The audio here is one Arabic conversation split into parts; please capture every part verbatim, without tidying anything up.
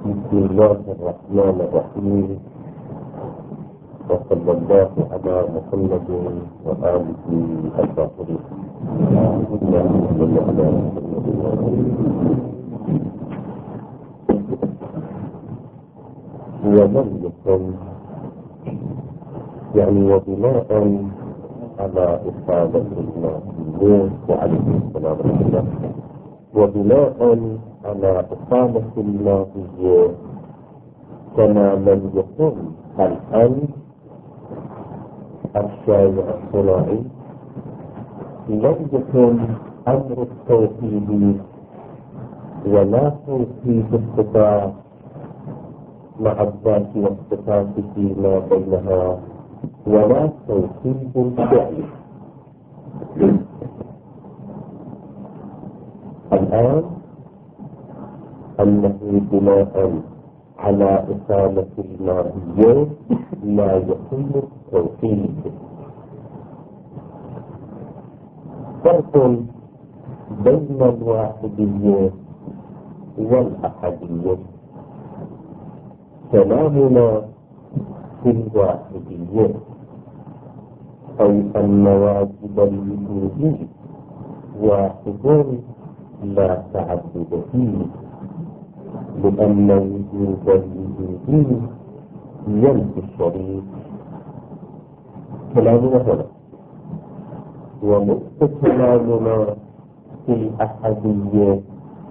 بسم الله الرحمن الرحيم، وصلى الله على محمد وآله الطاهرين. ولم يكن يعني وبناء على إفادة الماهيين وعليه السلام عليكم، وبناء على إقامة الماهية كما لم يكن الآن الشارع الصناعي لم يكن أمر التوحيد ولا توحيد الصفات مع الذات والصفات فيما بينها ولا توحيد الفعل. الآن أنه بناء على إقامة الماهية لا يتم التوحيد. فرق بين الواحدية والأحدية. كلامنا في الواحدية أي أن واجب الوجود واحد لا تعدد فيه، لأن وجود الوجود ينفي الشريك. كلامنا هنا ونقص كلامنا في الأحدية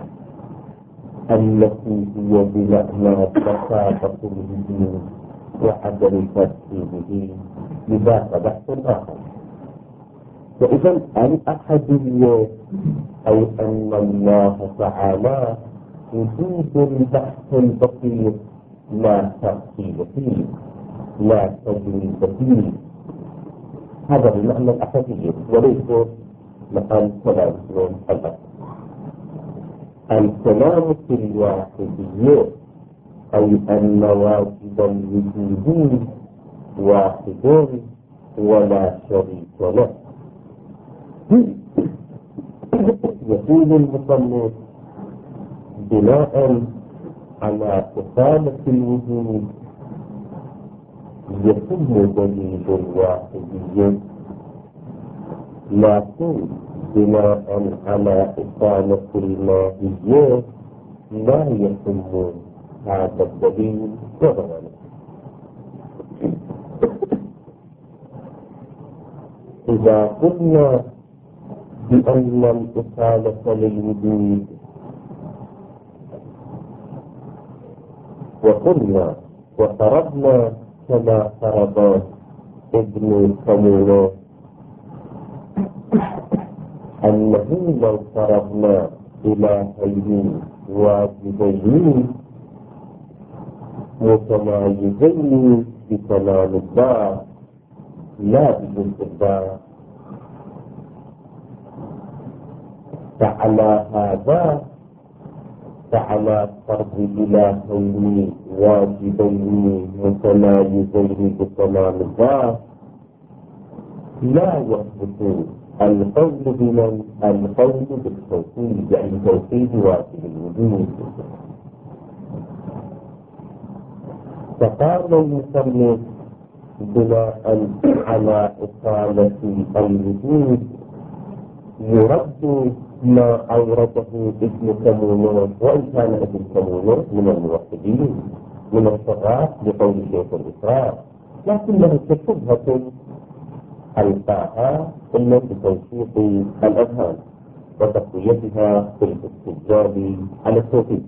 التي هي بمعنى تسابق الوجود وعدم ترتيبه، لذاك بحث آخر. وإذا الأحدية أي أن الله تعالى وجود البحث البسيط لا ترتيب فيه لا تجريد فيه، هذا بمعنى الأحدية وليس معنى الكلام الأخر. الكلام في الواحدية أي أن واجب الوجود واحد ولا شريك له. يقول المصنف بناء على إقامة الوجود يتم دليل الواحدية، لكن بناء على إقامة الماهية لا يتم هذا الدليل ظهرا. إذا قلنا بأن الإصالة للوجود وقلنا وفرضنا كما فرض ابن كمونة أنه لو فرضنا إلهين واجبين متمايزين بكمال الله لا بجنس الله، فعلى هذا فعلى فرض إلهين واجبين متمايزين بكمال الله لا يثبت القول بمن القول بالتوحيد، يعني توحيد واجب الوجود. فقال المصنف بناء على إقامة الوجود يرد ما أورده ابن كمونة، وإن كان ابن كمونة من الموحدين من الصغار لقول شيخ الإسلام، لكنه شبهة ألقاها إلا بتوثيق الأذهان وتقويتها في الاستدلال على التوحيد.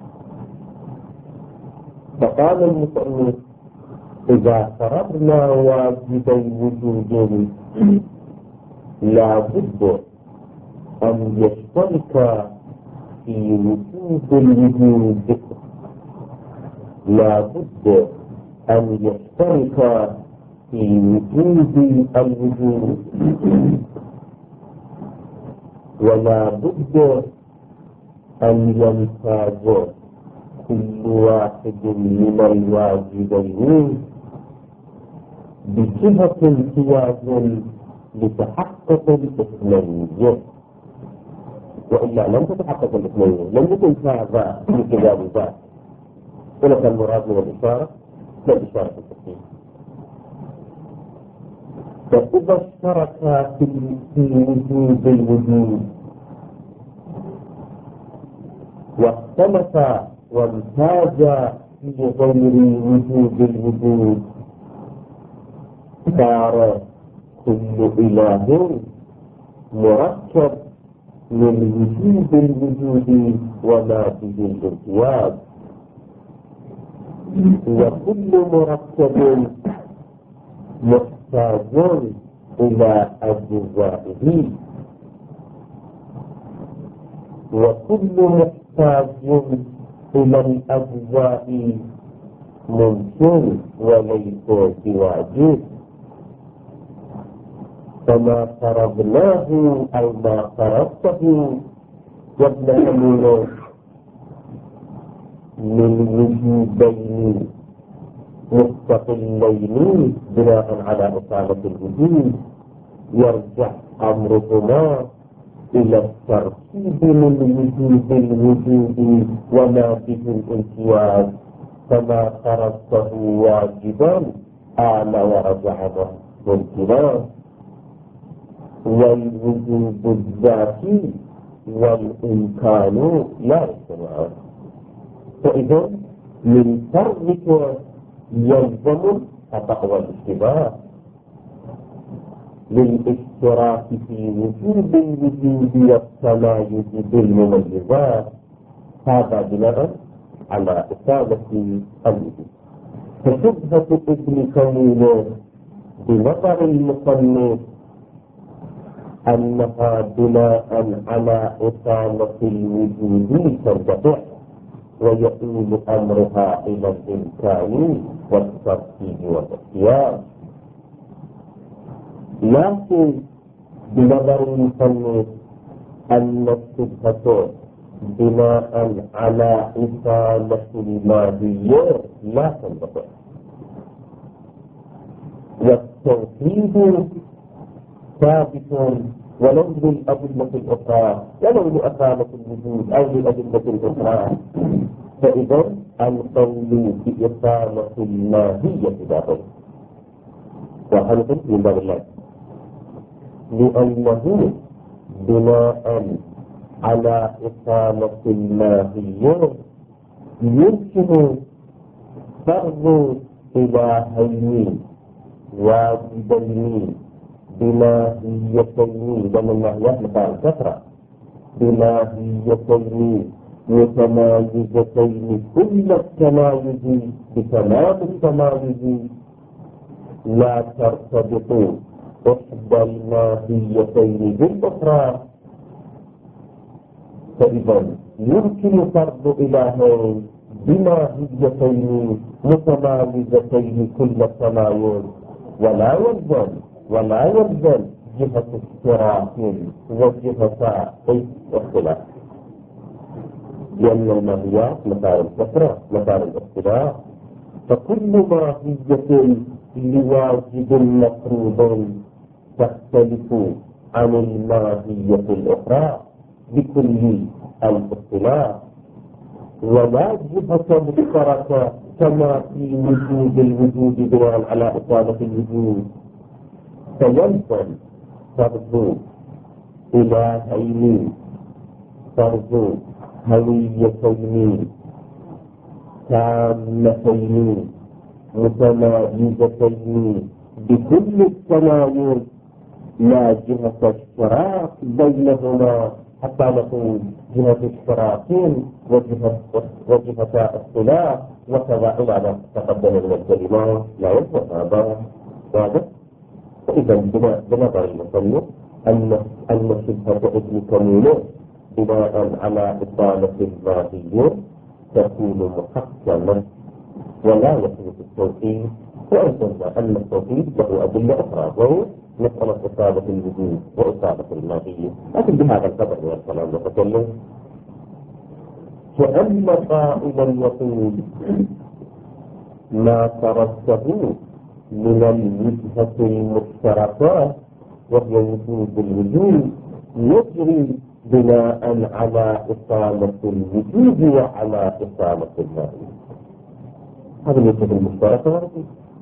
فقال المصنف إذا فرضنا واجب الوجود لا بد أن يشترك في وجود الوجود لا بد أن يشترك في وجود الوجود ولا بد أن يمتاز كل واحد من الواجبين بجهة امتياز لتحقق الاثنين، وإلا لم تتحقق الاثنين، لم يكن هذا في كتاب ذات. ولك المراد من الإشارة كالإشارة التفصيل. فإذا اشترك في وجود الوجود واختلف وامتاز في غير وجود الوجود صار كل إله مركب من وجود الوجود وما به الامتياز، وكل مركب محتاج إلى أجزائه، وكل محتاج إلى الأجزاء ممكن وليس بواجب. فما فرضناه أو ما فرضته قبل أن من وجودين مستقلين بناء على إقامة الوجود يرجع أمرهما إلى الترتيب من وجود الوجود وما به الامتياز. فما فرضته واجبا آل ورجع ممكنا، والوجود الذاتي والإمكان لا يجتمعان. فإذا من فرضك يلزم الخطأ والاشتباه للاشتراك في وجود الوجود والتمايز بالمميزات، هذا بناء على إثابة الوجود. فشبهة ابن كميل بنظر المصنف أنها بناء على إقامة الوجود تنقطع ويؤول أمرها إلى الإمكان والترتيب والاختيار. لكن بنظر المصنف أن الشبهة بناء على إقامة الماهية لا تنقطع، والتوحيد ثابت ولو للأدلة الأخرى ولو لإقامة الوجود أو للأدلة الأخرى. فإذا القول بإقامة الماهية باطل، وهذا من باب الله، لأنه بناء على إقامة الماهية يمكن فرض إلهين واجبين بماهيتين، لأن الماهيات مثال كثرة، بماهيتين متمايزتين كل التمايز بتمام التمايز لا ترتبط إحدى الماهيتين بالأخرى. فإذا يمكن فرض إلهين بماهيتين متمايزتين كل التمايز، ولا يلزم ولا يلزم جهة اشتراك وجهة اختلاف، لأن الماهيات مثال الكثرة مثال الاختلاف. فكل ماهية لواجب مفروض تختلف عن الماهية الأخرى بكل الاختلاف، ولا جهة مشتركة كما في وجود الوجود بناء على إقامة الوجود. فيلزم فرض إلهين فرض هويتين تامتين متمايزتين بكل التمايز، لا جهة اشتراك بينهما حتى نقول جهة اشتراك وجهة وجهة اختلاف وكذا إلى ما تقدم من الكلمات لا يلزم هذا واضح. فإذا بنظر المصنف أن أن شبهة ابن كميل بناء على إقامة الماهية تكون محكمة ولا يحدث التوحيد. وأنزلنا أن التوحيد له أدلة أخرى وهي مسألة إصابة الوجود وإصابة الماهية، لكن بهذا القدر من الكلام نتكلم. فأما قائلا يقول ما ترتبه من الوجهة المشتركة وهي وجود الوجود يجري بناء على إقامة الوجود وعلى إقامة الماهية. هذا الوجه المشترك موجود.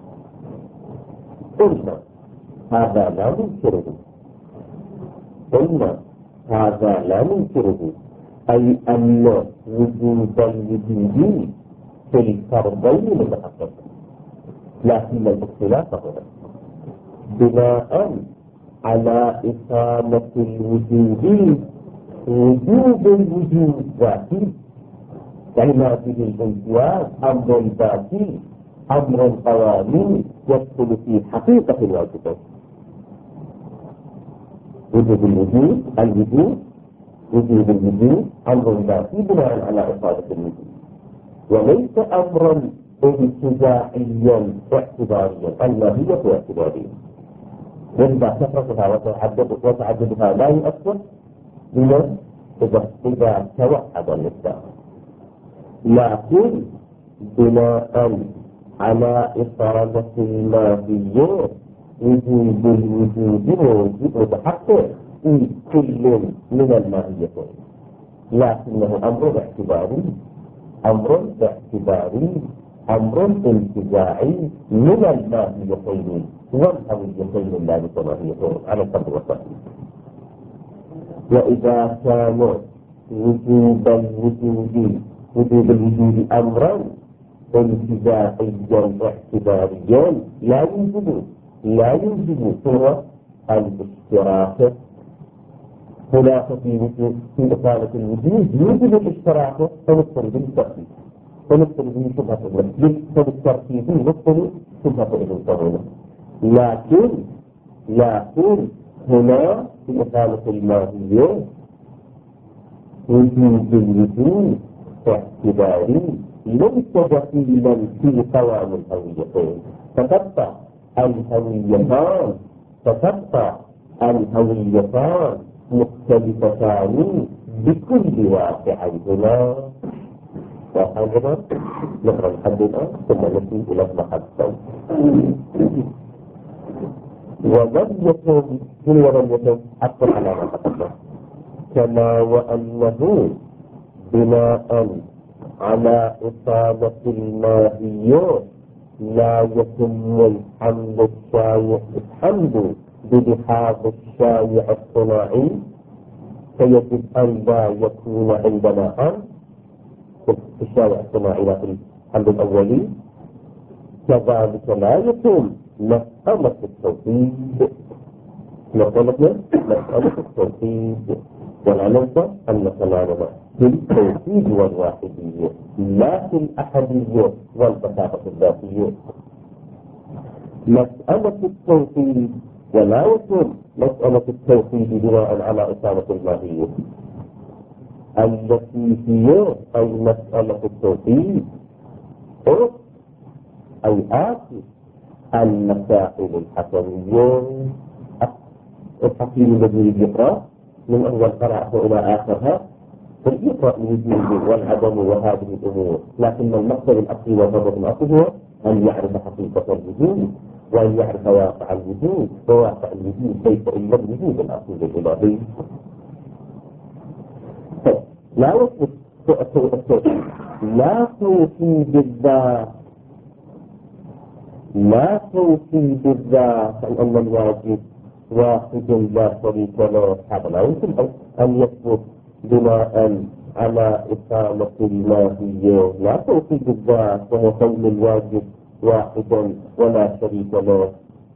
قلنا هذا لا ننكره، قلنا هذا لا ننكره، أي أن وجود الوجود في الفرضين متحقق، لكن الاختلاف هنا بناء على إقامة الوجود وجود الوجود ذاتي، يعني ما فيه الامتياز أمر ذاتي أمر قوانين يدخل في حقيقة الواجبات. وجود الوجود الوجود وجود الوجود أمر ذاتي بناء على إقامة الوجود، وليس أمرا انتزاعيا واعتباريا، الماهية واعتبارية. وإذا كثرتها وتعددها لا يؤثر لمن إذا إذا توحد الإسلام، لكن بناء على إقامة الماهية وجود الوجود موجود متحقق في كل من الماهيتين، لكنه أمر اعتباري أمر اعتباري أمر انتزاعي من الماهيتين والهويتين اللامتماهيتين على القدر والتقدير. وإذا كان وجود الوجود وجود الوجود أمرا انتزاعيا اعتباريا لا يوجد لا يوجد هو الاشتراك. هناك في وجود في إقامة الوجود يوجد الاشتراك فنقتل بالترتيب فنقتل به شبهة الوجود فبالترتيب نقتل شبهة الوجود، لكن لكن هنا في إقامة الماهية وجود الوجود اعتباري ليس دخيلا في قوام الهويتين، فتبقى الهويتان فتبقى الهويتان مختلفتان بكل واقعهما. وهذا نقرأ لحد الآن ثم نأتي إلى المحطة. ولم يكن من ولم يكن أكثر على ما تقدم، كما وأنه بناء على إصابة الماهية لا يتم الحمل الشائع الحمل بلحاظ الشائع الصناعي، فيجب أن لا يكون عندنا حمل في الشائع الصناعي لا في الحمل الأولي. كذلك لا يتم مسألة التوحيد، مسألة مسألة التوحيد، ولا ننسى أن كلامنا في التوحيد والواحدية لا في الأحدية والبساطة الذاتية. مسألة التوحيد ولا يكون مسألة التوحيد بناء على إقامة الماهية التي هي أي مسألة التوحيد أي آتي المسائل الحكمية. الحكيم الذي يقرأ من أول قراءته إلى آخرها يقرأ الوجود والعدم وهذه الأمور، لكن المقصد الأصلي والهدف الأصلي هو أن يعرف حقيقة الوجود وأن يعرف واقع الوجود، وواقع الوجود ليس إلا الوجود الأصلي الإلهي. لا يثبت التوحيد لا توحيد الذات لا توحيد الذات أن الواجب واحد لا شريك له، هذا لا يمكن أن يثبت بناء على إقامة الماهية. لا توحيد الذات وهو كون الواجب واحدا ولا شريك له،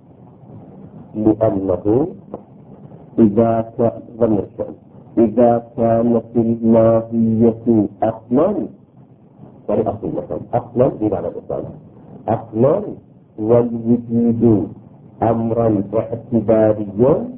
لأنه إذا كان إذا كانت الماهية أصلا يعني أصل مثلا أصلا بمعنى الإصلاح أصلا والوجود أمرا اعتباريا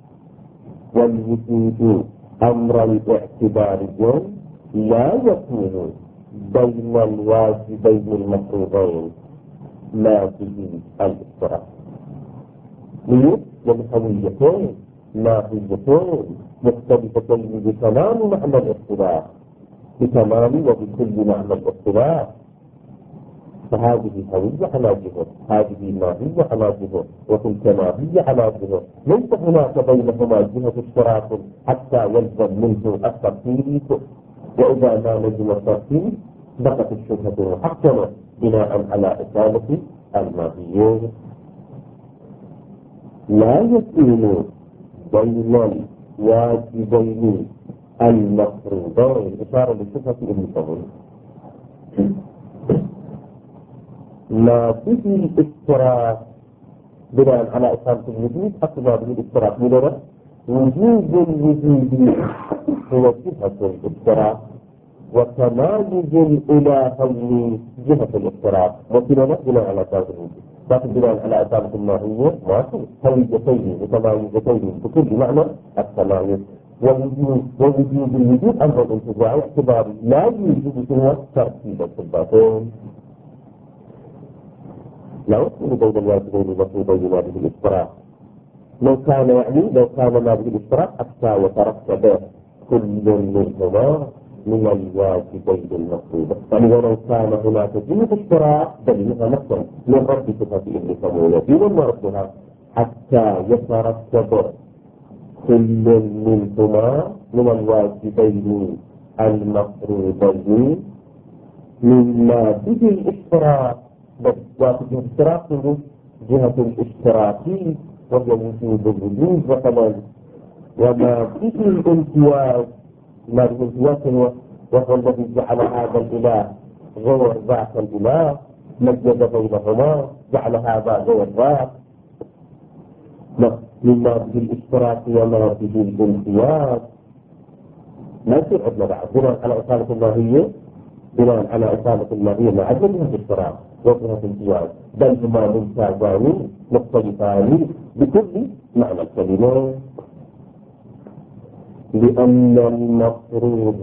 والوجود أمرا اعتباريا لا يكون بين الواجبين المفروضين ما به الاشتراك. ليه؟ والهويتين ماهيتين مختلفتين بتمام معنى الاختلاف بتمام وبكل معنى الاختلاف، فهذه هوية على جهة، هذه ماهية على جهة، وتلك ماهية على جهة، ليس هناك بينهما جهة اشتراك حتى يلزم منه الترتيب، وإذا ما لزم الترتيب بقت الشبهة محكمة بناء على إقامة الماهية. لا يكون بين الواجبين المفروضين إشارة لصفة ابن فضل ما فيه الاشتراك بناء على إقامة الوجود أكبر من الاشتراك من وجود الوجود هو جهة الاشتراك وتمايز الإلهين جهة الاشتراك وكذا بناء على إقامة الوجود، لكن بناء على إقامة الماهية ما في هويتين وتمايزتين بكل معنى التمايز. ووجود ووجود الوجود أمر انتزاعي اعتباري لا يوجد سوى ترتيب الصفاتين. لا يكون بين الواجبين المفروضين هذه الاشتراك. لو كان يعني لو كان هذه الاشتراك حتى يترتب كل منهما من الواجبين المفروضين، يعني ولو كان هناك جهة اشتراك بينها مثلا من رد صفة ابن سمولة وما ردها حتى يترتب كل منهما من الواجبين المفروضين مما به الاشتراك. بس واجب الاشتراك من جهة الاشتراكي وهي وجود الوجود مثلا، وما به الامتياز ما به الامتياز هو وهو الذي جعل هذا الاله غير ذاك الاله، مجد بينهما جعل هذا غير ذاك، مما به الاشتراك وما به الامتياز. ما يصير عندنا بعد بناء على إقامة الماهية بناء على إقامة الماهية مع جهة الاشتراك وجهة الامتياز، بل هما ممتازان مختلفان بكل معنى الكلمة. لأن المفروض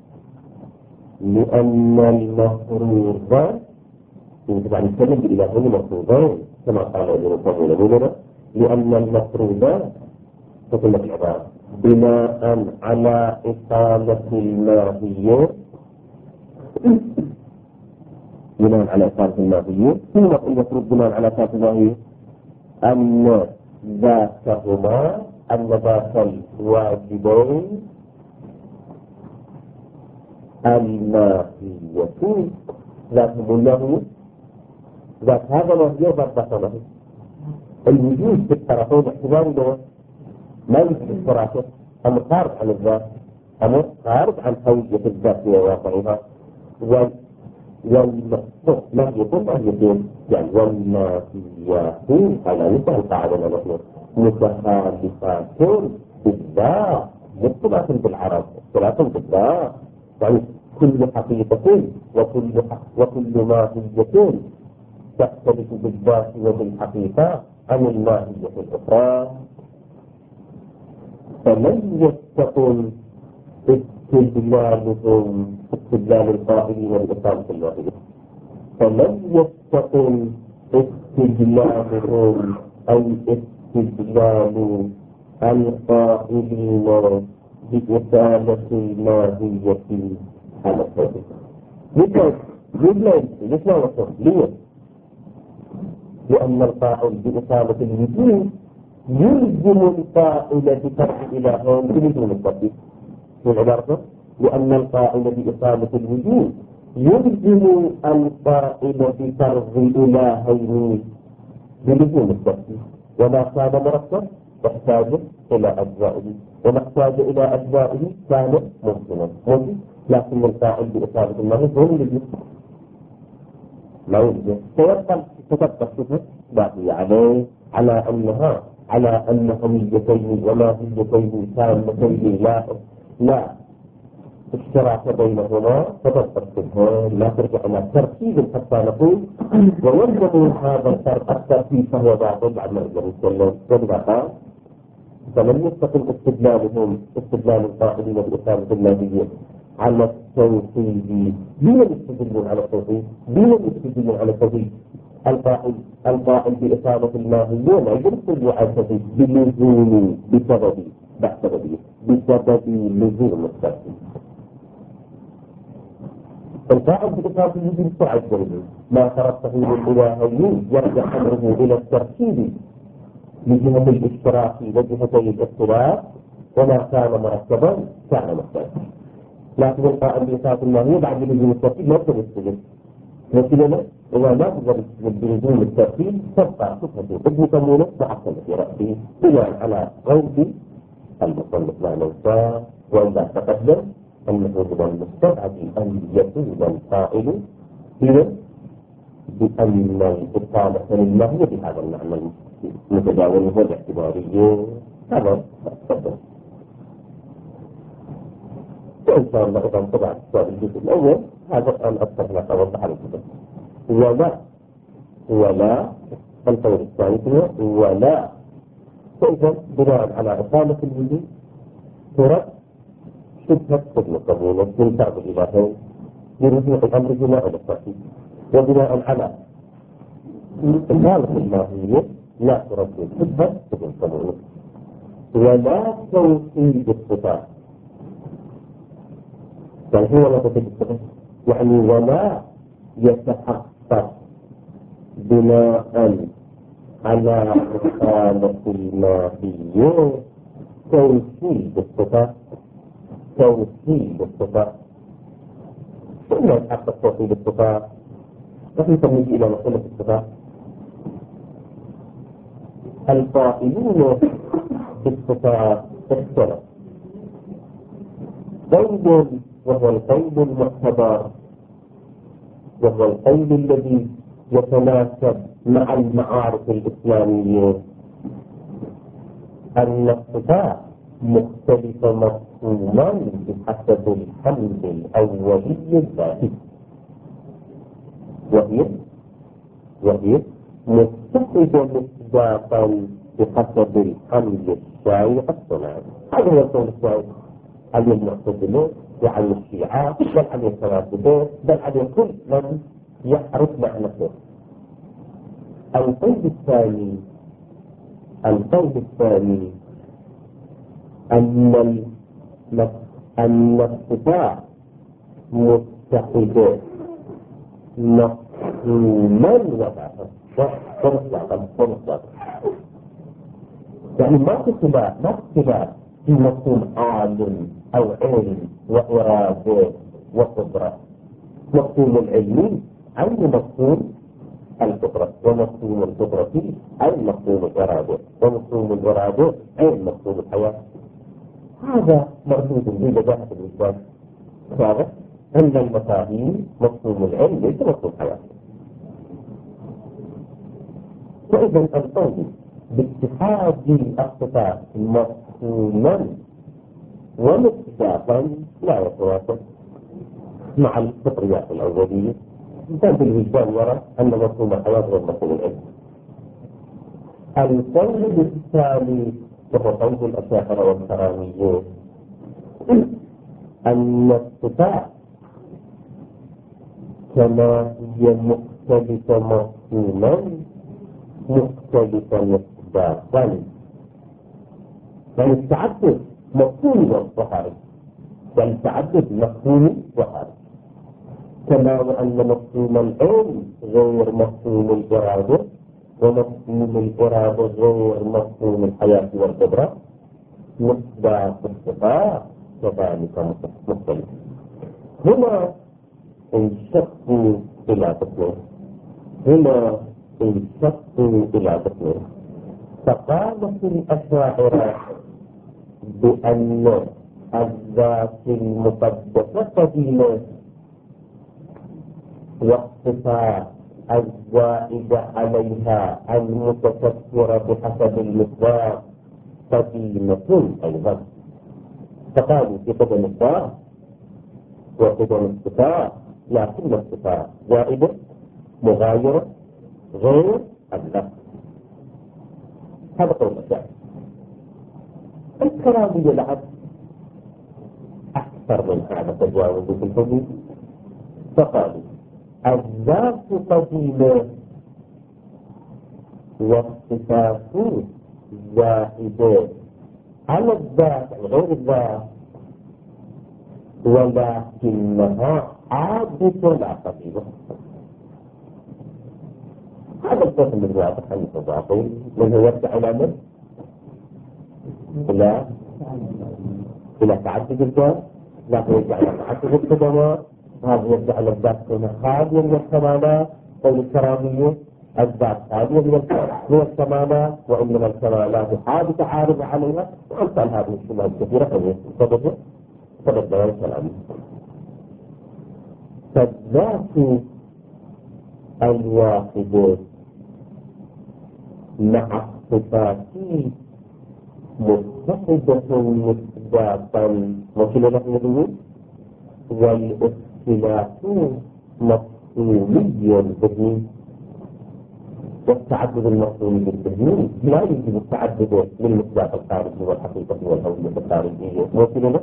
لأن المفروض يجب أن نتكلم بإلهين مفروضين كما قال ابن القيم، لأن المفروض تكون العبارة بناء على إقامة الماهية بناء على إقامة الماهية ثم المفروض بناء على إقامة الماهية أن ذاتهما أن ذات الواجبين الماهية ذاتهم الماهية ذات هذا ماهية وذات ذات ماهية. الوجود في الطرفين احتمال له ما يوجد الصراحة، أمر خارج عن الذات، أمر خارج عن هوية الذات وواقعها. والمقصود ماهية ماهيتين يعني والماهيتين على نفس القاعدة نحن متخالفات بالذات مختلفة بالعرب اختلافا بالذات، يعني كل حقيقة وكل وكل ماهية تختلف بالذات وبالحقيقة عن الماهية الأخرى. فمن يستقل استدلالهم استدلال القائلين بإقامة الماهية فمن يستقل استدلالهم أو استدلال القائلين بإقامة الماهية على الحديث مثل مثل مثل وصف ليه؟ لأن القائل بإقامة الوجود يلزم القائل بفرض إلهين بدون التطبيق. في العبارة لأن القائل بإقامة الوجود يلزم القائل بفرض إلهين بدون التطبيق، وما كان مركب يحتاج إلى أجزائه، وما احتاج إلى أجزائه كان ممكنا ممكن، لكن القائل بإقامة الماهية هو الذي لا يوجد. فيبقى تتبقى الصفة باقية عليه على أنها على أن هميتين وماهيتين تامتين لا لا اشتراك بينهما، تتبقى الصفة لا ترجع إلى ترتيب حتى نقول ويلزم هذا الترتيب فهو باطل عن النبي صلى الله عليه وسلم. ولذا قال فلم يستقل استدلالهم استدلال القائلين بإقامة الماهية على التوحيد. بمن يستدلون على التوحيد؟ بمن يستدلون على التوحيد؟ القائل القائل بإقامة الماهية لا يمكن يعتقد بلزوم بسبب بسبب بسبب لزوم التوحيد. القائل بإقامة الوجود تعجل ما ترتبه للإلهين يرجع أمره إلى الترتيب لجهة الاشتراك وجهتي الاختلاف، وما كان مرتبا كان مختلفا. لكن القائل بإقامة الماهية بعد لزوم التوحيد لا يمكن يستدل مثلنا إذا لا تقدر بدون الترتيب تبقى صفة ابن تمونة معطلة في رأسه بناء على قول المصنف لا ننسى. وإذا تقدم أنه من المستبعد أن يكون القائل بأن الإطالة لله هي بهذا المعنى المتداول هو الاعتباري. هذا تقدم وإن شاء الله إذا انطبع السؤال الجزء الأول هذا الآن أكثر لك أوضح على الكتاب. ولا ولا القول الثاني هو ولا. فإذا بناء على إقامة الوجود ترد شبهة ابن قبولة من بعض الإلهين برجوع الأمر بناء على التأكيد. وبناء على الحالة الماهية لا ترد شبهة ابن قبولة. ولا توحيد الصفات يعني هو لا توحيد الصفات يعني ولا يتحقق بناء على الحالة الماهية توحيد الصفات. توحيد الصفات ثم يتحقق توحيد الصفات. نحن نجي إلى مسألة الصفات. القائلون بالصفات اختلف قول وهو القول المعتبر وهو القول الذي يتناسب مع المعارف الإسلامية أن الصفات مختلفة مفهوما بحسب الحمل الأولي الذاتي وهي وهي متخذة مصداقا بحسب الحمل الشائع الصناعي. هذا هو القول الشائع عن المعتزلة وعن الشيعة بل عن الفلاسفة بل عن كل من يعرف معنى. القول الثاني القول الثاني أن أن الصفات متحدة مفهوما ومطلقا يعني ما في خلاف ما في خلاف في مفهوم عالم أو علم وإرادة وقدرة. مفهوم العلم عين مفهوم القدرة ومفهوم القدرة عين مفهوم الإرادة ومفهوم الإرادة عين مفهوم الحياة. هذا مردود ببداهة الإثبات ثابت أن المفاهيم مفهوم العلم ليس مفهوم الحياة. وإذا القول باتحاد الصفات مفهوما ومصداقا لا يتوافق مع الفطريات الأولية. كان في الوجدان يرى أن مفهوم الحياة غير مفهوم العلم. القول الثاني وهو قول الأشاعرة والكراميين أن الصفات كما هي مختلفة مفهوما مختلفة مصداقا. يعني التعدد مفهوم وخارج يعني التعدد مفهوم وخارج كما وأن مفهوم العلم غير مفهوم الإرادة ومفهوم الإرادة غير مفهوم الحياة والقدرة. مصداق الصفات كذلك مختلف. هنا انشقوا إلى قسمين هنا انشقوا إلى قسمين فقالت الأشاعرة بأن الذات المقدسة قديمة والصفات الزائدة عليها المتكثرة بحسب المقدار قديمة أيضا. فقالوا في قدم الذات وقدم الصفات لكن الصفات زائدة مغايرة غير الذات. هذا قول الشاعر. الكرامية لعب أكثر من هذا تجاوز في الحدود فقالوا الذات قديمة والصفات زائدة على الذات غير الذات ولكنها عادة لا قديمة. هذا القسم الواضح عن التضاطي من هو يرجع إلى من؟ إلى إلى تعدد الذات لكن يرجع إلى تعدد القدمات. هذا يرجع إلى الذات كما خاليا من الكمالات قول الكرامية الذات هذه من الكمالات، وإنما الكمالات حادثة عارضة عليها، وأمثال هذه الشبهات كثيرة قد سبب سبب بيان كلامه. فالذات الواحدة مع الصفات متحدة مصداقا وكل نحن نقول، والاختلاف مفهومي الذهني، والتعدد المفهومي الذهني لا يوجد التعدد للمصداق الخارجي والحقيقة والهوية الخارجية وكل نحن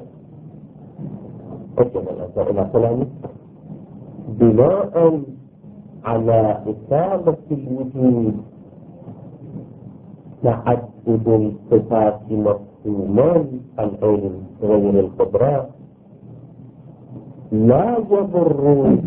أجل الأنسان إلى كلامه بناء على إصابة الوجود تعدد الصفات مفهوما العلم غير القدرات لا يضر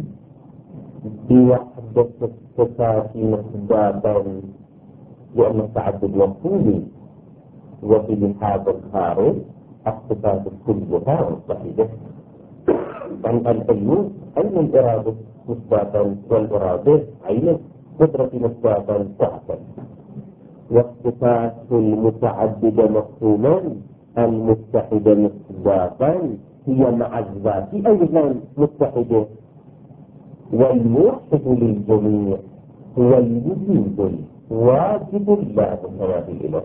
بوحدة الصفات مصداقا، لأن التعدد مفهومي، وفي هذا الخارج الصفات كلها مستحيلة. عن العلم علم الإرادة مصداقا، والإرادة عين قدرة مصداقا وهكذا. والصفات المتعددة مفهوما المتحدة مصداقا هي مع الذات أيضا متحدة، والموحد للجميع هو الوجود الواجب لا متناهي له.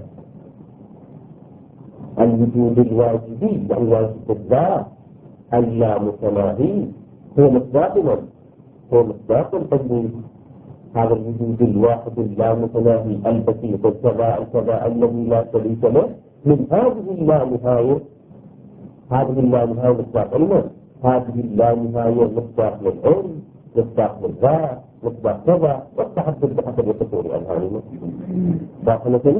الوجود الواجبي يعني واجب الذات اللا متناهي هو مصداق من؟ هو مصداق القديم. هذا الوجود الواحد اللا متناهي البسيط الكذا الكذا الذي لا شريك له، من هذه اللانهاية، هذه اللانهاية مصداق لمن؟ هذه اللانهاية مصداق للعلم، مصداق للذات، مصداق كذا، والتحدث بحسب القصور الأذهانية. داخلة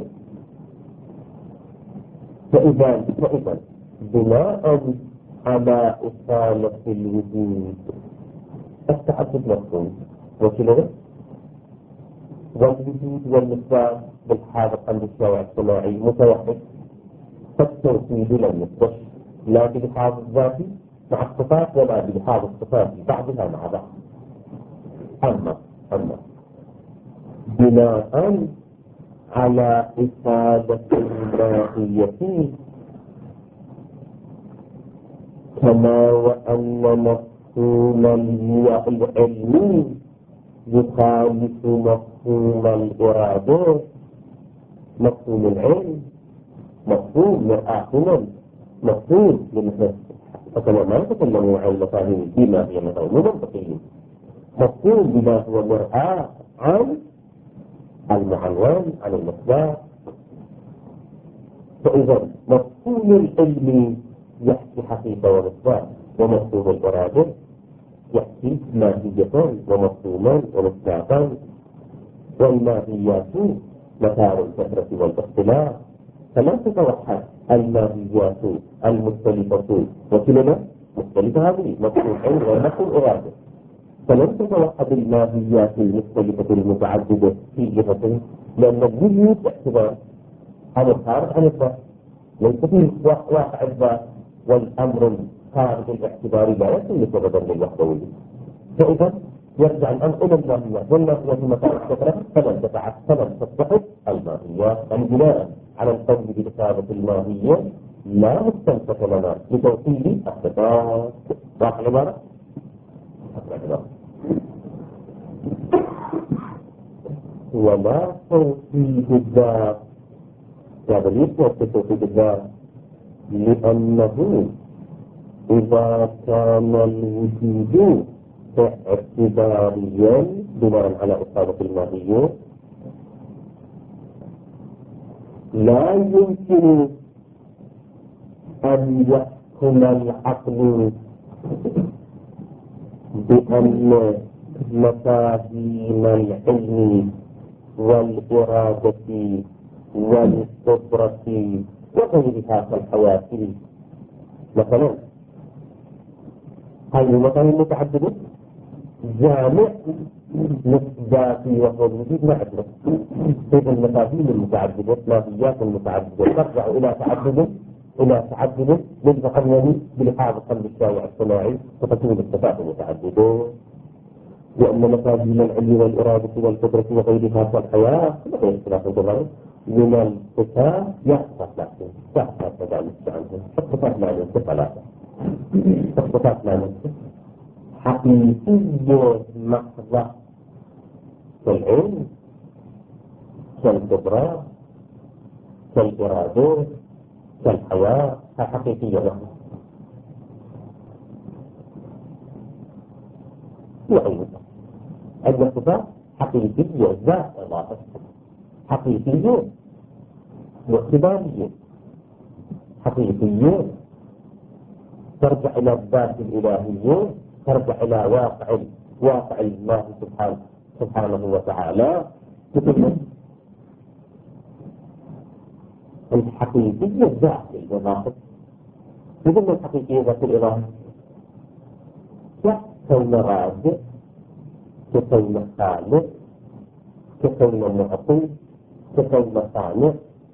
فإذا فإذا بناء على إصالة الوجود التعدد مفهوم وكذا، والوجود والمصداق بالحاضر عند الشارع الصناعي متوحد، فالتوحيد لم يصبح لا بلحاظ الذاتي مع الصفات ولا بلحاظ الصفات بعضها مع بعض. أما أما بناء على إفادة الماهية كما وأن مفهوم العلم يخالف مفهوم الإرادة. مفهوم العلم مفهوم مرآة مفهوم للنفس، فكما ما نتكلم عن المفاهيم بما هي مفهوم منطقي، مفهوم بما هو مرآة عن المعنون عن المصداق. فإذا مفهوم العلم يحكي حقيقة ومصداق، ومفهوم الإرادة يحكي ماهية ومفهوما ومصداقا، والماهيات مثار الكثرة والاختلاف، فلا تتوحد الماهيات المختلفة وكلمة مختلفة هذه مفهوم علم ومفهوم إرادة، فلن تتوحد الماهيات المختلفة المتعددة في جهة، لأن الوجود باعتبار هذا الخارج عن الذات، ليس فيه واقع الذات، والأمر خارج الاعتبار لا يكون سببا للوحدوية. فإذا يرجع الأمر إلى الماهيات، والماهيات متى الكثرة فلن فلن تتحد الماهيات. بناء على القول بإصابة الماهية لا مستنسخ لنا لتوحيد الصفات. راح العبارة؟ ولا توحيد الذات، هذا يثبت توحيد الذات، لأنه إذا كان الوجود اعتباريا بناء على إصابة الماهية لا يمكن أن يحكم العقل بأن مفاهيم العلم والإرادة والقدرة وغيرها كالحواسب مثلا هذه المفاهيم متعددة جامع مصداقي وهو الوجود معدلة. إذا المفاهيم المتعددة ماهيات المتعددة ترجع إلى تعدد إلى تعدد للمقنن بلحاظ قلب الشارع الصناعي، فتكون الصفات متعددة. لأن مفاهيم العلم والإرادة والقدرة وغيرها كالحياة غير خلاف الجبر من الصفات يحصل لكن يحصل كذلك عنه الصفات لا ننسى ثلاثة الصفات لا ننسى حقيقية محضة كالعلم كالقدرة كالإرادة كالحياة حقيقية محضة وأيضا عندنا صفات حقيقية ذات إضافة حقيقية واختبارية حقيقية ترجع إلى الذات الإلهية ترجع إلى واقع واقع الله سبحانه سبحانه وتعالى مثل الحقيقية ذات الإضافة مثل الحقيقية ذات الإضافة كون رازق ككون خالق ككون معطي ككون صانع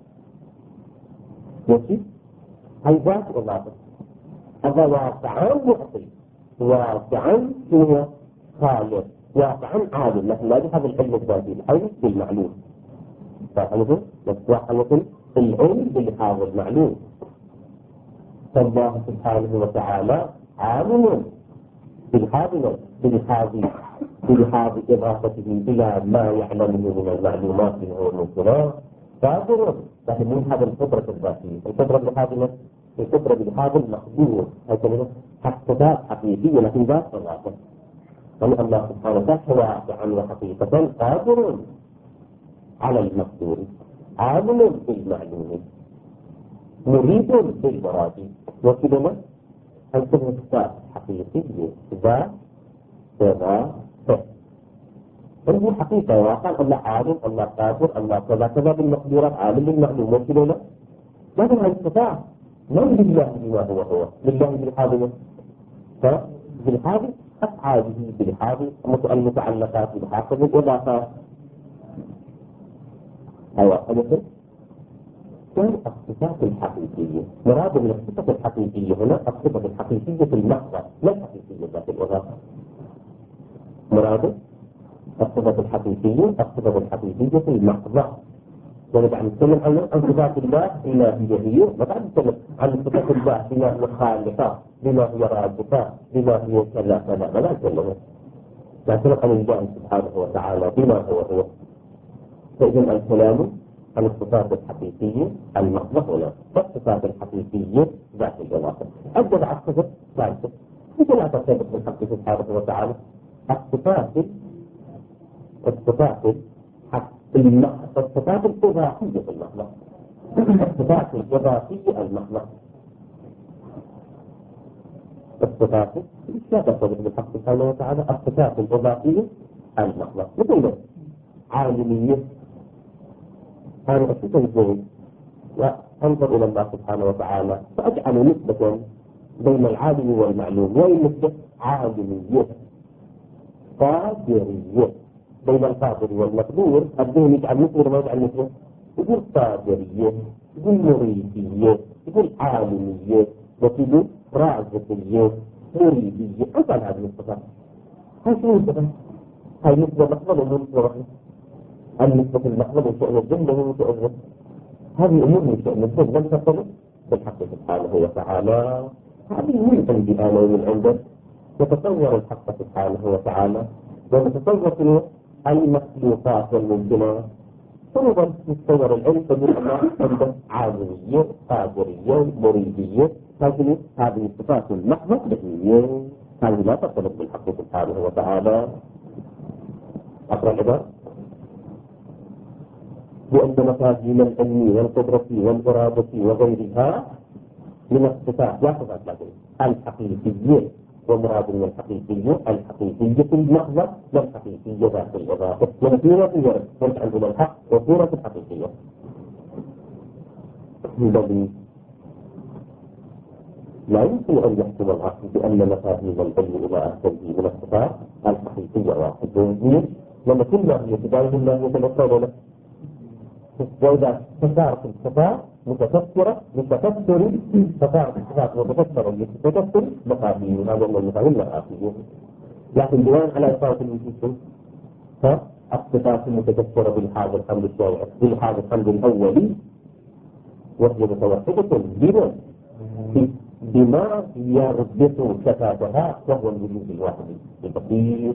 ماشي هاي ذات إضافة هذا واقعا معطي واقعا هو خالق واقعا عالم نحن لا هذا العلم الذاتي العلم بالمعلوم فهمتوا؟ بس واقعا العلم بهذا المعلوم فالله سبحانه وتعالى عالم بالحاضر بالحاضر بالحاضر إضافته إلى ما يعلمه من المعلومات والمنكرات قادر لكن من هذا القدرة الذاتية القدرة بالحاضر القدرة بالحاضر مقدور هكذا حقيقة حقيقية لكن ذات صلاته يعني الله سبحانه وتعالى واقعا وحقيقة قادر على المقدور عالم بالمعلوم مريد بالمراد وكذا هذه صفات حقيقية ذات ذات هذه حقيقة واقع الله عالم الله قادر الله كذا كذا بالمقدورات عالم بالمعلوم وكذا لكن هذه الصفات ما لله بما هو هو لله بالحاضر فبالحاضر أفعاله بالحاضر المتعلقات بالحاضر بالإضافات أيوة مثل كان الصفات الحقيقية مراد من الصفة الحقيقية هنا الصفة الحقيقية في المحضر لا الحقيقية ذات الإضافة مراد الصفة الحقيقية الصفة الحقيقية في المحضر ونبقى نتكلم عن صفات الله بما هي هي نبقى نتكلم عن صفات الله بما هي خالقة بما هي رازقة بما هي كذا كذا لا نتكلم نتكلم عن الله سبحانه وتعالى بما هو هو فإذا الكلام عن الصفات الحقيقية المحضة هنا والصفات الحقيقية ذات الإضافة أجل على الصفات ثالثة مثل لا تثبت بالحق سبحانه وتعالى الصفات الصفات الصفات الإضافية في المحضة الصفات الإضافية المحضة الصفات لا تثبت بالحق سبحانه وتعالى الصفات الإضافية المحضة مثل عالمية أنا أشوف الزوج وأنظر إلى الله سبحانه وتعالى فأجعل نسبة بين العالم والمعلوم والنسبة عالمية قادرية بين القادر والمقدور الذهن يجعل نسبة ما يجعل نسبة يقول قادرية يقول مريدية يقول عالمية وتقول رازقية مريدية أنت على هذه النسبة هاي شو نسبة هاي نسبة مقبلة ونسبة رحمة النسبة المحمد وشأن الجنة وشأن هذه أمور من شأن الجنة لم تختلف بالحق سبحانه وتعالى هذه من عندي أنا ومن عندك يتصور الحق سبحانه وتعالى ونتصور المخلوقات والممكنات فنظل نتصور العلم فنقول الله عنده عالمية قادرية مريدية هذه هذه الصفات المحضة بهية هذه لا تختلف بالحق سبحانه وتعالى أقرأ العبارة بأن مفاهيم العلم والقدرة والإرادة وغيرها من الصفات لا صفات لكن الحقيقية ومراد من الحقيقية الحقيقية المحضة لا الحقيقية ذات الإضافة من صورة الورد ترجع إلى الحق وصورة الحقيقية الذي لا يمكن أن يحكم العقل بأن مفاهيم العلم إلى آخره من الصفات الحقيقية واحدة لما كل ما هي تباين الله يتمثل له وإذا تسارت الصفات متكثرة متكثر تسارت الصفات متكثرة متكثر مفاهيم هذا الذي يفهم الآخرين لكن بناء على إثبات الوجود فالصفات المتكسرة بالحاضر الحمد الشائع بالحاضر الحمد الأولي وهي متوحدة بما بما يربط صفاتها وهو الوجود الواحد البسيط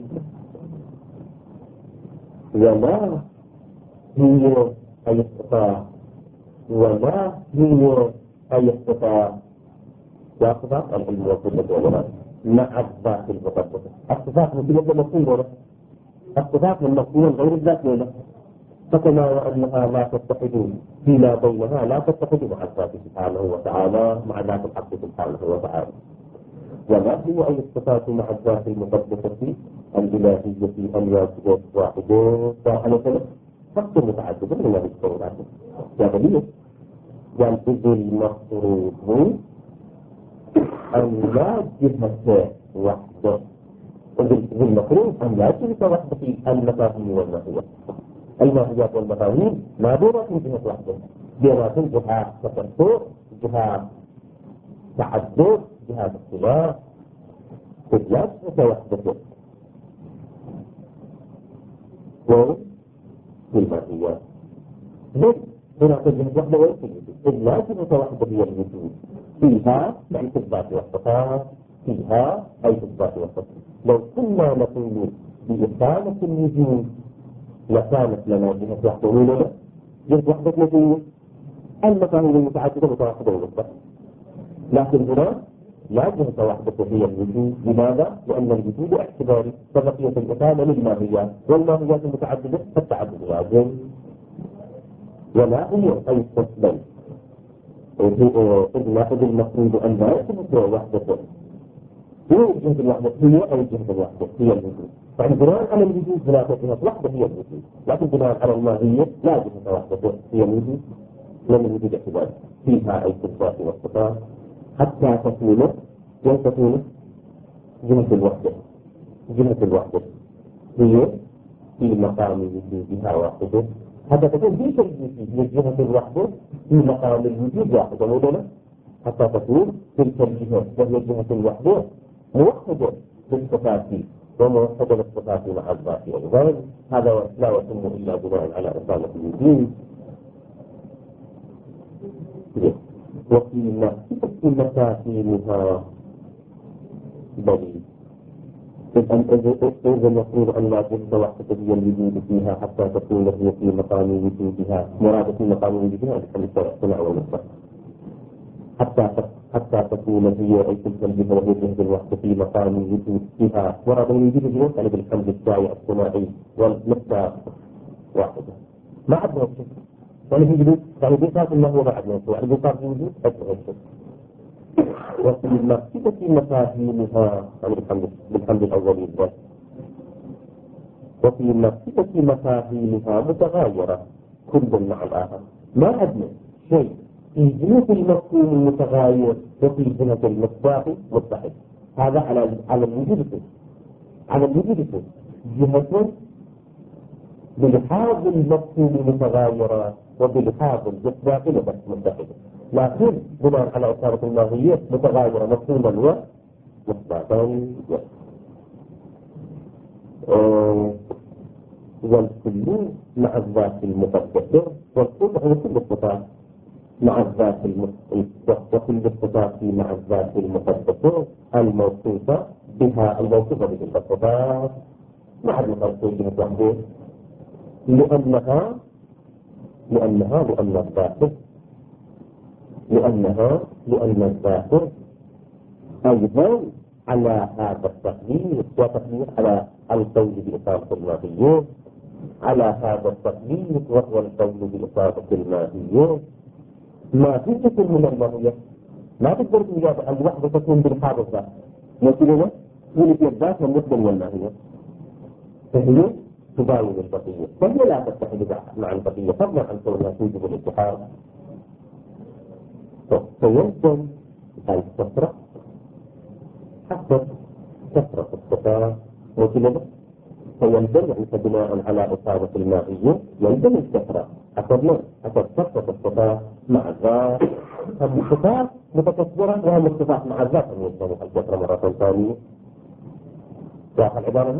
ولا هي أي الصفات ولا هي أي الصفات واقفة العلم والقدرة والإرادة مع الذات المقدسة. الصفات مثل المفهوم الصفات المفهوم غير الذات له فكما وأنها لا تتحد فيما بينها لا تتحد مع الذات سبحانه وتعالى مع ذات الحق سبحانه وتعالى. وما هي أي الصفات مع الذات المقدسة الإلهية الواجبة واحدة فعلة فقط متعددة من هذه الصورات يعني ينفذ المفروض أن لا جهة واحدة المفروض أن لا جهة واحدة في المفاهيم والماهية. الماهيات والمفاهيم ما دورت من جهة واحدة دورت من جهة تكسر جهة تعدد جهة اختلاف لا جهة واحدة في الماهيات. ليش هناك جهة واحدة وليس الوجود لا جهة واحدة هي الوجود فيها أي إثبات والصفات فيها أي إثبات والصفات. لو كنا نقول بإقامة الوجود لكانت لنا جهة واحدة ولا لا؟ جهة واحدة نقول المفاهيم المتعددة متواحدة بالنسبة لكن هنا لا جهة واحدة هي الوجود. لماذا؟ لأن الوجود اعتباري فبقية الإقامة للماهيات والماهيات المتعددة فالتعدد لازم ولا هي أي تسبب إذ ناخذ المفروض أن لا يكون وحدة هي الجهة الوحدة هي أو الجهة الوحدة هي الوجود. يعني بناء على الوجود هناك جهة واحدة هي الوجود لكن بناء على الماهية لا جهة واحدة هي الوجود لأن الوجود اعتباري فيها أي صفات والصفات حتى تكون وتكون جهة الوحدة. جهة الوحدة هي في مقام وجودها واحدة حتى تكون في شيء في جهة الوحدة في مقام الوجود واحدة ولا حتى تكون تلك الجهة وهي جهة الوحدة موحدة بالصفات وموحدة بالصفات مع الذات أيضا. هذا لا يتم إلا بناء على إقامة الوجود. وفي مفاهيمها دليل إذا المفروض أن لا جهة واحدة هي الوجود فيها حتى تكون هي في مقام وجودها مراد في مقام وجودها بحل الاصطلاع والمصدر حتى حتى تكون هي أي تلك الجهة وهي الجهة الواحدة في مقام وجودها مراد من وجود الجهة يعني بالحمد الشائع الصناعي والمصدر واحدة ما عندنا شيء يعني في وجود يعني بيصاب ما هو ما عندنا شيء يعني بيصاب وجود أكثر شيء. وفي المكتبة مفاهيمها يعني بالحمد بالحمد الأولي بس وفي المكتبة مفاهيمها متغايرة كل مع الآخر ما عندنا شيء في جهة المفهوم المتغاير وفي جهة المصداق متحد. هذا على على الوجود على الوجود جهة بلحاظ المفهوم المتغايرة وبلحاظ المصداق بس متحدة لكن بناء على إثارة الماهية متغايرة مفهوما ومصداقا والكل مع الذات المقدسة والكل هو كل الصفات مع الذات وكل الصفات مع الذات المقدسة الموصوفة بها الموصوفة بتلك الصفات مع المقدسة وحده لأنها لأنها لأن الذات لأنها لأن الذات أيضا على هذا التقليد وتقليد على القول بإطارة الماهية على هذا التقليد وهو القول بإطارة الماهية ما في شكل من الماهية ما تقدر تقول الوحدة تكون بالحاضر الذات مثلنا يقول في الذات والمقدم والماهية فهي تباين البقية فهي لا تتحد مع البقية فضلا عن كونها توجب الاتحاد. فيمكن أن تفرق حسب كثرة الصفات وكذا فيندمج بناء على إصابة الماهية يندمج كثرة حسب ما حسب كثرة الصفات مع الذات. الصفات متكثرة وهم الصفات مع الذات أن يجتمع الكثرة مرة ثانية واضح العبارة؟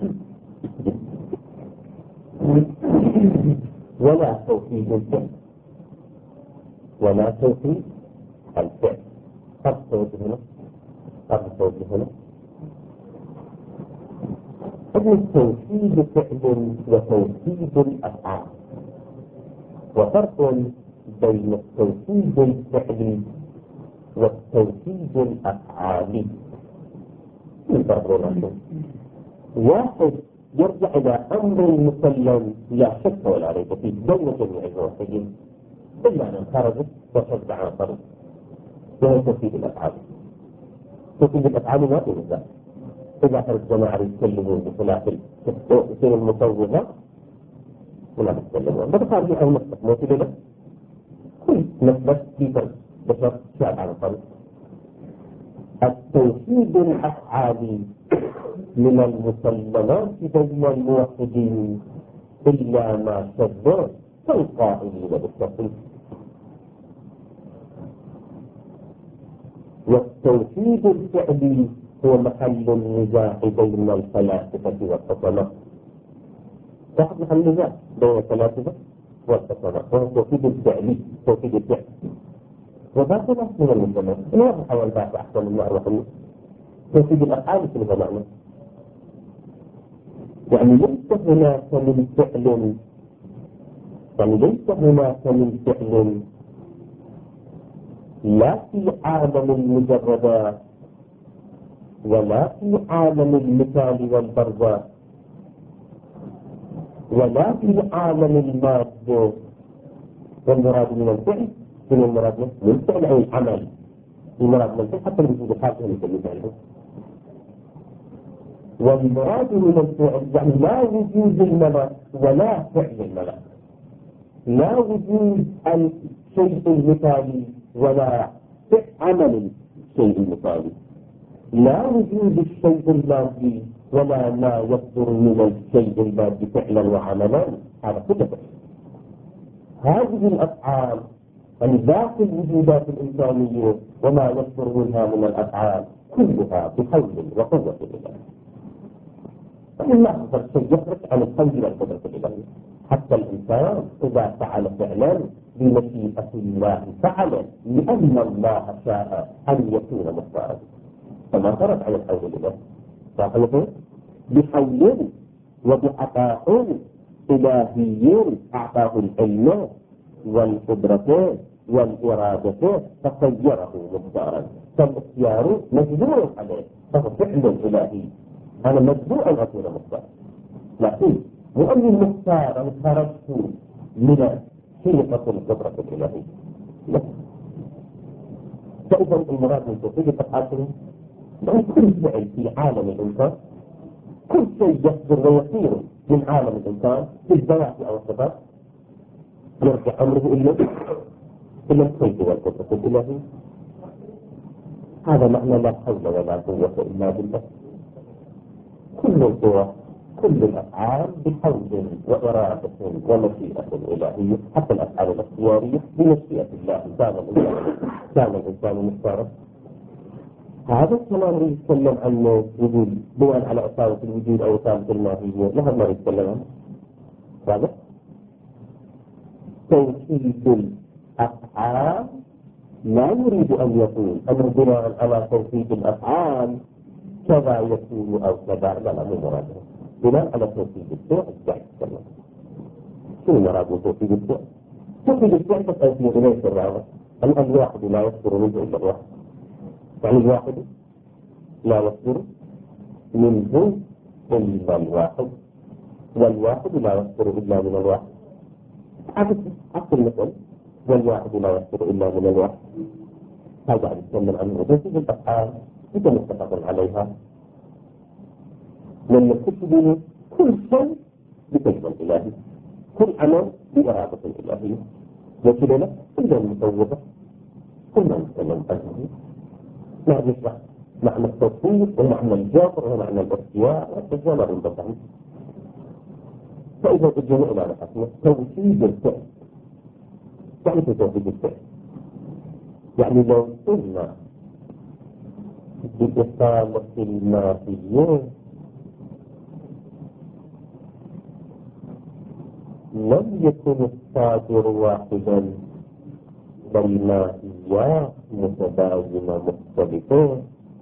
ولا توحيد الفعل ولا توحيد الفعل. فرق توجه هنا، فرق توجه هنا. أن توحيد فعل وتوحيد الأفعال، وفرق بين التوحيد الفعلي والتوحيد الأفعالي. واحد يرجع إلى أمر مسلم لا شك ولا ريب فيه بين جميع الموحدين إلا أن خرجت وشد عن طريق، وهو توحيد الأفعال. توحيد الأفعال ما في ذلك. إذا خرج جماعة يتكلمون بخلاف السنة المصوبة ولا يتكلمون بتخارج أو نفسك ما في ذلك. كل نفسك في فرق بشر شاد عن طريق. التوحيد الأفعالي من المسلمات بين الموحدين إلا ما شد كالقائلين بالتوحيد. والتوحيد الفعلي هو محل النزاع بين الفلاسفة والحكماء. صاحب محل النزاع بين الفلاسفة والحكماء وهو التوحيد الفعلي، التوحيد الفعلي. وباطل من المسلمين إن واحد حوال باطل أحسن من معروف منه. توحيد الأفعال مثل ما معنى، يعني ليس هناك من فعل، يعني ليس هناك من فعل لا في عالم المجردات ولا في عالم المثال والبرزات ولا في عالم المادة. والمراد من الفعل من المراد من الفعل أو العمل. المراد من الفعل حتى الوجود الخاص من الفعل. والمراد من الفعل يعني لا وجود الملك ولا فعل الملك، لا وجود الشيء المثالي ولا عمل الشيء المثالي، لا وجود الشيء المادي ولا ما يصدر من الشيء المادي فعلا وعملا. هذا كله فعل. هذه الأفعال يعني ذات الوجودات الإنسانية وما يصدر منها من الأفعال كلها بحول وقوة الله. فإن أكثر شيء يخرج عن الحول والقدرة الإلهية. حتى الإنسان إذا فعل فعلا بمشيئة الله فعل لأن الله شاء أن يكون مختارا، فما خرج عن الحول الإلهي. صحيح؟ بحول وبعطاء إلهي أعطاه العلم والقدرة والإرادة فخيره مختارا، فالاختيار مجبور عليه، فهو فعل إلهي. أنا مجبور أن أكون مختار، لكن مو أني المختار أن خرجت من حلقة القدرة الإلهية. لا. فإذا المراد من توحيد الأفعال بأن كل فعل في عالم الإنسان، كل شيء يصدر ويصير من عالم الإنسان في الذوات أو الصفات يرجع أمره إلا إلا الخير والقدرة الإلهية. هذا معنى لا حول ولا قوة إلا بالله. كل القوى كل الأفعال بحول وإرادة ومشيئة إلهية، حتى الأفعال الاختيارية بمشيئة الله. كان الإنسان كان الإنسان مختارا. هذا الكلام اللي يتكلم عنه وجود بناء على أصالة الوجود أو أصالة الماهية لها ما يتكلم عنه. واضح؟ توحيد الأفعال لا يريد أن يقول أنه بناء على توحيد الأفعال كذا يكون أو كذا، لا لا مو مراده. بناء على توحيد الفعل قاعد يتكلم. شنو مراد من توحيد الفعل؟ توحيد الفعل بس أيضا إليه الرابع أن الواحد لا يصدر منه إلا الواحد. يعني الواحد لا يصدر منه إلا الواحد، والواحد لا يصدر إلا من الواحد. أصل مثل والواحد لا يصدر إلا من الواحد. هذا عم يتكلم عنه توحيد الأفعال إذا متفق عليها لما تكتبون كل شيء بكلمة الإلهي، كل عمل بإرادة الإلهية. وكذا لا إلا المصوبة كلنا نتكلم عنه. نحن نشرح معنى التوحيد ومعنى الجبر ومعنى الاختيار والجمع والبطن. فإذا الجميع إلى نحن توحيد الفعل. يعني توحيد الفعل يعني لو قلنا بإصالة الماهية لم يكن الصادر واحدا بل ماهيات متباينة مختلفة،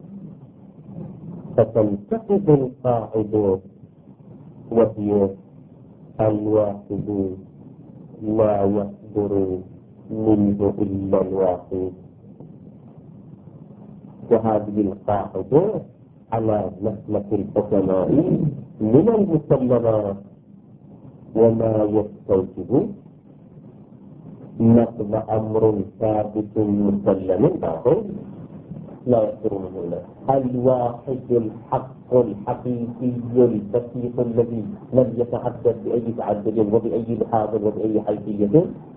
فتنتقد القاعدة وهي الواحد لا يصدر منه إلا الواحد. وهذه القاعدة على مسلك الحكماء من المسلمات، وما يستوجب نقض أمر ثابت مسلم باطل لا يصدر منه إلا الواحد الحق الحقيقي البسيط الذي لم يتعدد بأي تعدد وبأي لحاظ وبأي حيثية،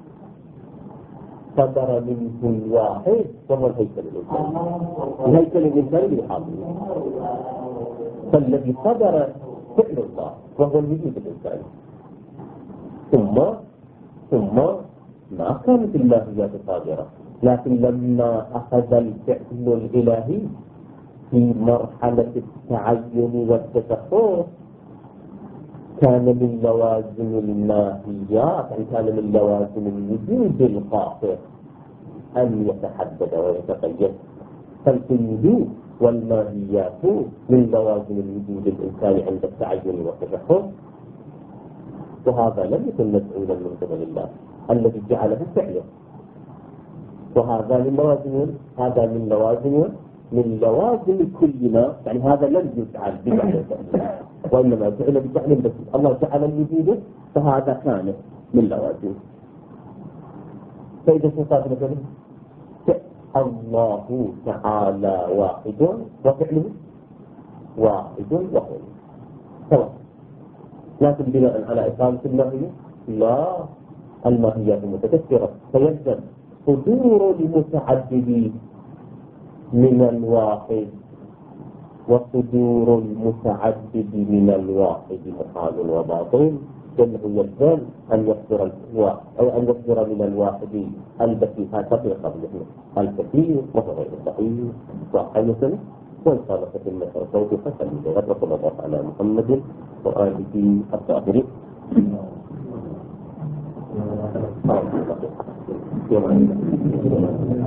صدر منه الواحد وهو الهيكل الإنساني. الهيكل الإنساني بلحاظه، فالذي صدر فعل الله وهو الوجود الإنساني. ثم ثم ما كانت الماهيات صادرة، لكن لما أخذ الفعل الإلهي في مرحلة التعين والتشخص كان من لوازم الماهيات، يعني كان من لوازم الوجود القاطع أن يتحدد ويتقيد. فالوجود والماهيات من لوازم الوجود الإنساني عند التعين والتشخص، وهذا لم يكن مسؤولا من قبل الله الذي جعله فعله. وهذا من لوازم هذا من لوازم من لوازم كل ما، يعني هذا لم يفعل بفعل وإنما فعل بفعل بس الله جعل الوجود، فهذا كان من لوازم. فإذا صفات مثلا الله تعالى واحد وفعله واحد وفعله سواء، لكن بناء على إقامة الماهية لا، الماهيات متكثرة، فيلزم صدور المتعدد من الواحد، وصدور المتعدد من الواحد محال وباطل، لأنه يلزم أن يصدر الواحد أو أن يصدر من الواحد البكي هاتفي قبله الكثير وهو غير صحيح وحيث وإن صالحة المسار صوت حسن لغة الله على محمد وآله الطاهرين. يوم